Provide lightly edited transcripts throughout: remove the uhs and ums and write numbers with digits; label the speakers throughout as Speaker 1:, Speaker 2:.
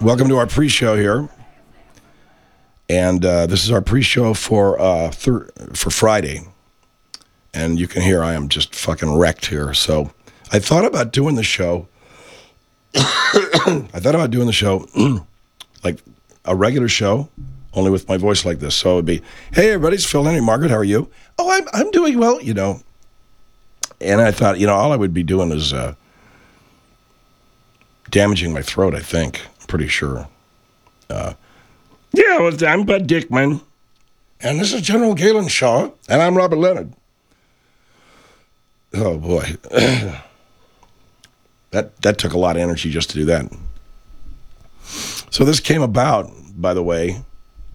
Speaker 1: Welcome to our pre-show here. And this is our pre-show for Friday. And you can hear I am just fucking wrecked here. So I thought about doing the show. Like a regular show, only with my voice like this. So it'd be, hey, everybody, it's Phil Henry. Margaret, how are you? Oh, I'm doing well, you know. And I thought, you know, all I would be doing is damaging my throat, I think. I'm pretty sure. Yeah, well, I'm Bud Dickman. And this is General Galen Shaw. And I'm Robert Leonard. Oh, boy. That took a lot of energy just to do that. So this came about, by the way.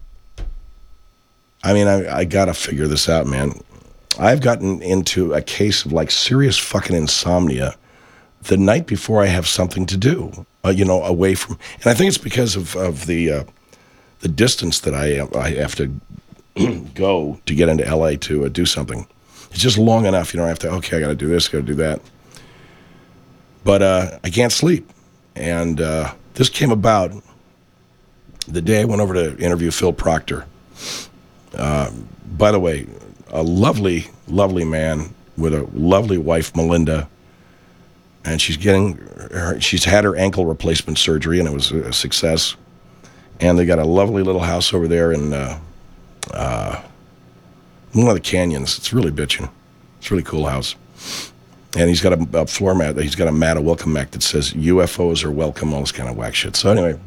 Speaker 1: I mean, I got to figure this out, man. I've gotten into a case of, like, serious fucking insomnia the night before I have something to do, you know, away from... And I think it's because of the distance that I have to go to get into L.A. to do something. It's just long enough, you know, I have to, okay, I got to do this, got to do that. But I can't sleep. And this came about the day I went over to interview Phil Proctor. By the way, a lovely, lovely man with a lovely wife, Melinda. And she's had her ankle replacement surgery, and it was a success. And they got a lovely little house over there in one of the canyons. It's really bitchin'. It's a really cool house. And he's got a floor mat. He's got a welcome mat that says UFOs are welcome, all this kind of whack shit. So anyway.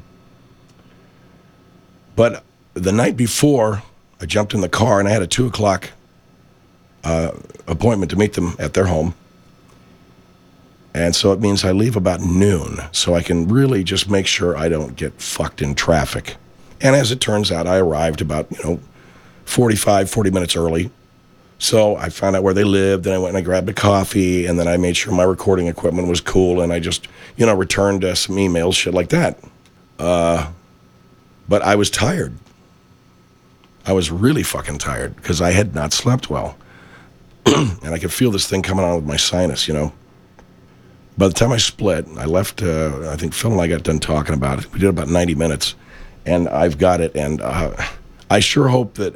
Speaker 1: But the night before, I jumped in the car, and I had a 2 o'clock appointment to meet them at their home. And so it means I leave about noon, so I can really just make sure I don't get fucked in traffic. And as it turns out, I arrived about, 40 minutes early. So I found out where they lived, and I went and I grabbed a coffee, and then I made sure my recording equipment was cool, and I just, returned some emails, shit like that. But I was tired. I was really fucking tired because I had not slept well. And I could feel this thing coming on with my sinus, By the time I split, I left, I think Phil and I got done talking about it. We did about 90 minutes, and I've got it, and I sure hope that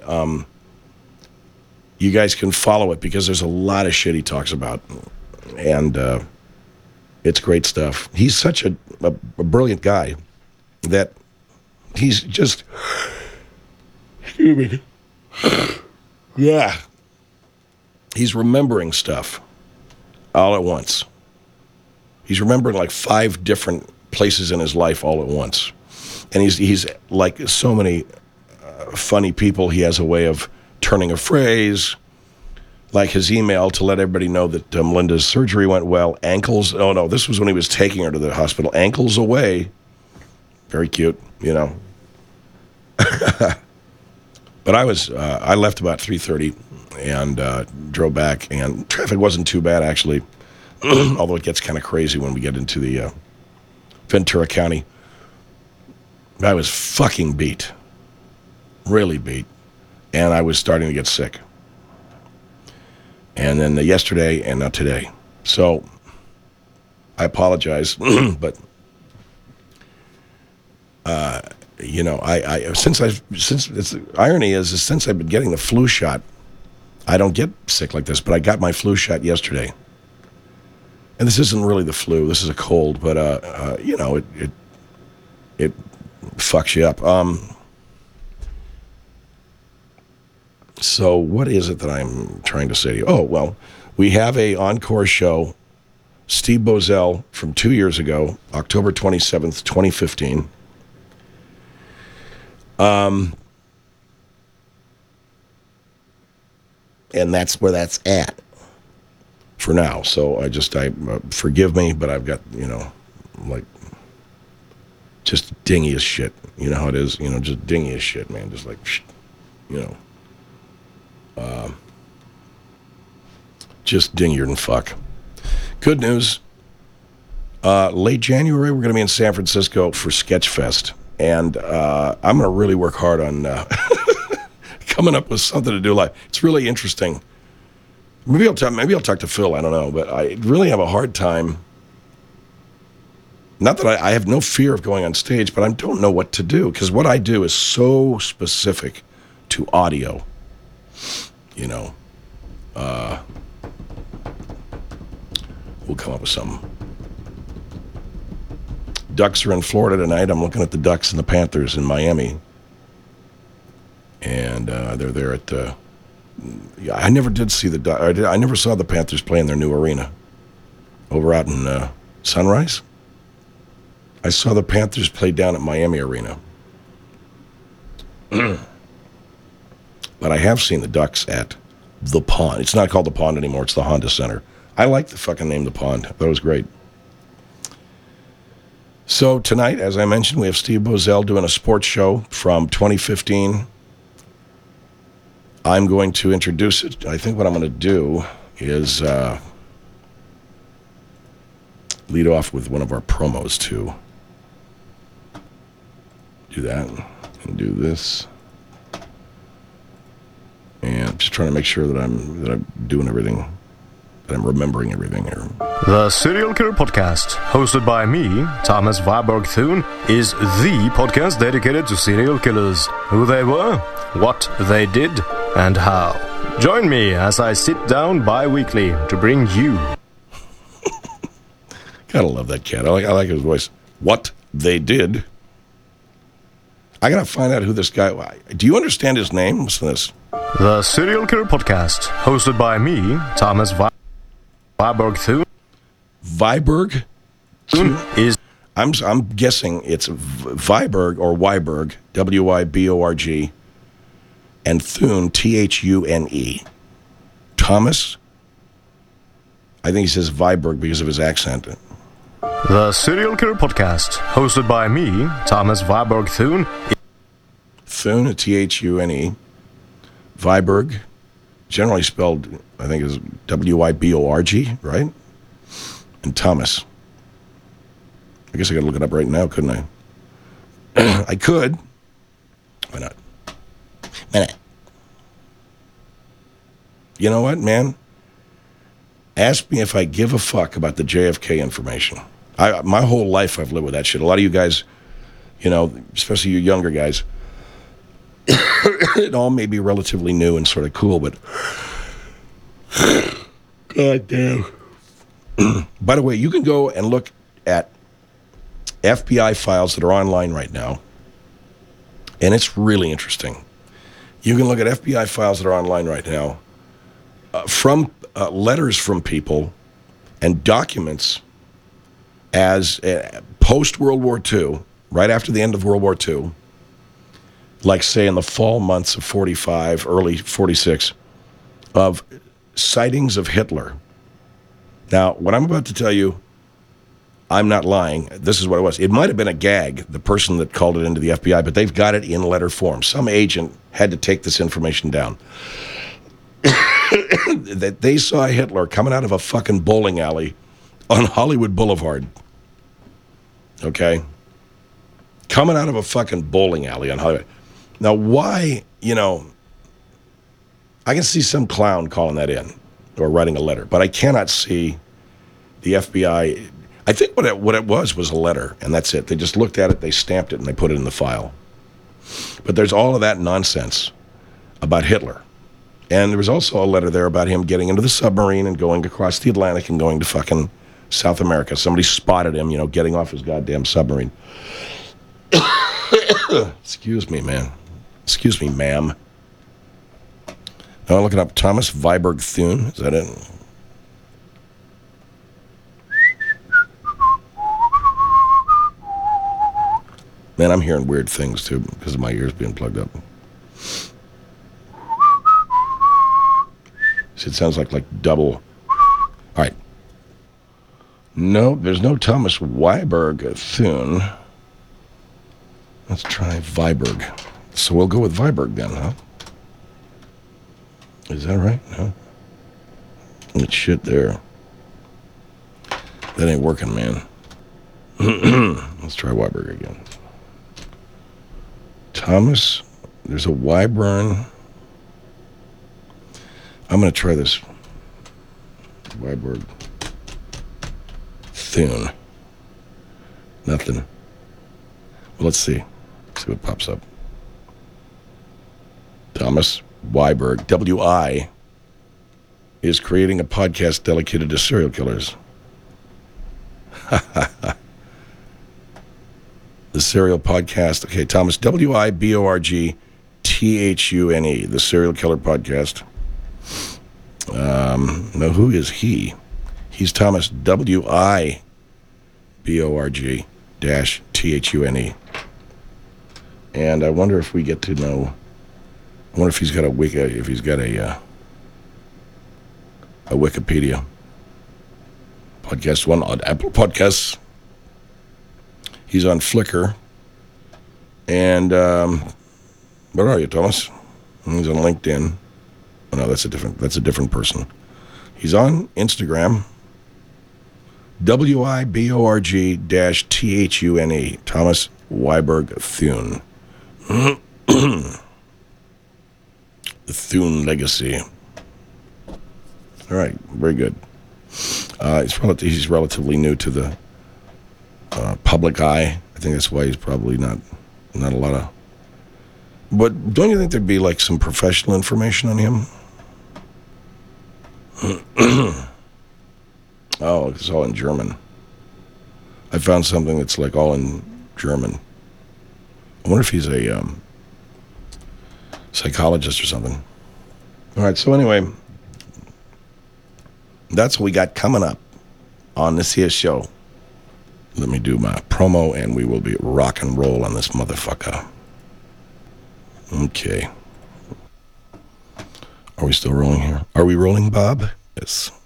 Speaker 1: you guys can follow it, because there's a lot of shit he talks about, and it's great stuff. He's such a brilliant guy that he's just... Excuse me. Yeah. He's remembering stuff all at once. He's remembering like 5 different places in his life all at once. And he's like so many funny people. He has a way of turning a phrase, like his email to let everybody know that Melinda's surgery went well. Ankles, oh no, this was when he was taking her to the hospital. Ankles away. Very cute, But I left about 3:30 and drove back, and traffic wasn't too bad, actually. Although it gets kind of crazy when we get into the Ventura County. I was fucking beat. Really beat. And I was starting to get sick. And then yesterday and now today. So I apologize, but since irony is since I've been getting the flu shot, I don't get sick like this, but I got my flu shot yesterday. And this isn't really the flu. This is a cold, but it fucks you up. So what is it that I'm trying to say to you? Oh, well, we have a encore show. Steve Bozell from 2 years ago, October 27th, 2015. And that's where that's at for now. So I forgive me, but I've got, just dingy as shit. You know how it is, just dingy as shit, man. Just like, just dingier than fuck. Good news. Late January, we're going to be in San Francisco for Sketchfest. And I'm going to really work hard on coming up with something to do live. It's really interesting. Maybe I'll talk to Phil, I don't know. But I really have a hard time Not that I have no fear of going on stage, but I don't know what to do because what I do is so specific to audio. You know, we'll come up with something. Ducks are in Florida tonight. I'm looking at the Ducks and the Panthers in Miami. And they're there at I never did see the Ducks. I never saw the Panthers play in their new arena over out in Sunrise. I saw the Panthers play down at Miami Arena. But I have seen the Ducks at The Pond. It's not called The Pond anymore. It's the Honda Center. I like the fucking name The Pond. I thought it was great. So tonight, as I mentioned, we have Steve Boesel doing a sports show from 2015. I'm going to introduce it. I think what I'm going to do is lead off with one of our promos too. Do that and do this. And I'm just trying to make sure that I'm doing everything, that I'm remembering everything here.
Speaker 2: The Serial Killer Podcast, hosted by me, Thomas Viborg Thune, is the podcast dedicated to serial killers, who they were, what they did, and how. Join me as I sit down bi-weekly to bring you...
Speaker 1: Gotta love that cat. I like his voice. What they did. I gotta find out who this guy... Do you understand his name? What's this?
Speaker 2: The Serial Killer Podcast, hosted by me, Thomas Viborg Thune.
Speaker 1: Viborg?
Speaker 2: Is...
Speaker 1: I'm guessing it's Viborg or Wyberg, W-Y-B-O-R-G, and Thune, T-H-U-N-E. Thomas? I think he says Viborg because of his accent.
Speaker 2: The Serial Killer Podcast, hosted by me, Thomas Viborg Thune.
Speaker 1: Thune, T-H-U-N-E. Viborg, generally spelled, I think, is W-Y-B-O-R-G, right? And Thomas. I guess I gotta look it up right now, couldn't I? I could. Why not? You know what, man? Ask me if I give a fuck about the JFK information. My whole life I've lived with that shit. A lot of you guys, you know, especially you younger guys, it all may be relatively new and sort of cool, but God damn. By the way, you can go and look at FBI files that are online right now, and it's really interesting. You can look at FBI files that are online right now from letters from people and documents as post-World War II, right after the end of World War II, like, say, in the fall months of 45, early 46, of sightings of Hitler. Now, what I'm about to tell you, I'm not lying. This is what it was. It might have been a gag, the person that called it into the FBI, but they've got it in letter form. Some agent had to take this information down. That they saw Hitler coming out of a fucking bowling alley on Hollywood Boulevard. Okay? Coming out of a fucking bowling alley on Hollywood. Now, why, you know, I can see some clown calling that in or writing a letter, but I cannot see the FBI. I think what it was a letter, and that's it. They just looked at it, they stamped it, and they put it in the file. But there's all of that nonsense about Hitler. And there was also a letter there about him getting into the submarine and going across the Atlantic and going to fucking South America. Somebody spotted him, you know, getting off his goddamn submarine. Excuse me, man. Excuse me, ma'am. Now I'm looking up Thomas Viborg Thune. Is that it? Man, I'm hearing weird things, too, because of my ears being plugged up. It sounds like double. All right. No, there's no Thomas Wyberg Thune. Let's try Viborg. So we'll go with Viborg then, huh? Is that right? No. That shit there. That ain't working, man. Let's try Wyberg again. Thomas, there's a Wyburn. I'm going to try this. Wyberg Thune. Nothing. Well, let's see. See what pops up. Thomas Weiberg, W.I., is creating a podcast dedicated to serial killers. The serial podcast. Okay, Thomas, W-I-B-O-R-G Thune, the serial killer podcast. Now, who is he? He's Thomas W-I-B-O-R-G Thune. And I wonder if we get to know. I wonder if he's got a Wikipedia. Podcast one on Apple Podcasts. He's on Flickr. And where are you, Thomas? He's on LinkedIn. Oh, no, that's a different person. He's on Instagram. WIBORG-THUNE. Thomas Weiberg Thune. The Thune Legacy. All right, very good. He's relatively new to the public eye. I think that's why he's probably not a lot of. But don't you think there'd be like some professional information on him? Oh, it's all in German. I found something that's like all in German. I wonder if he's a psychologist or something. All right, so anyway, that's what we got coming up on this here show. Let me do my promo, and we will be rock and roll on this motherfucker. Okay. Are we still rolling here? Are we rolling, Bob? Yes.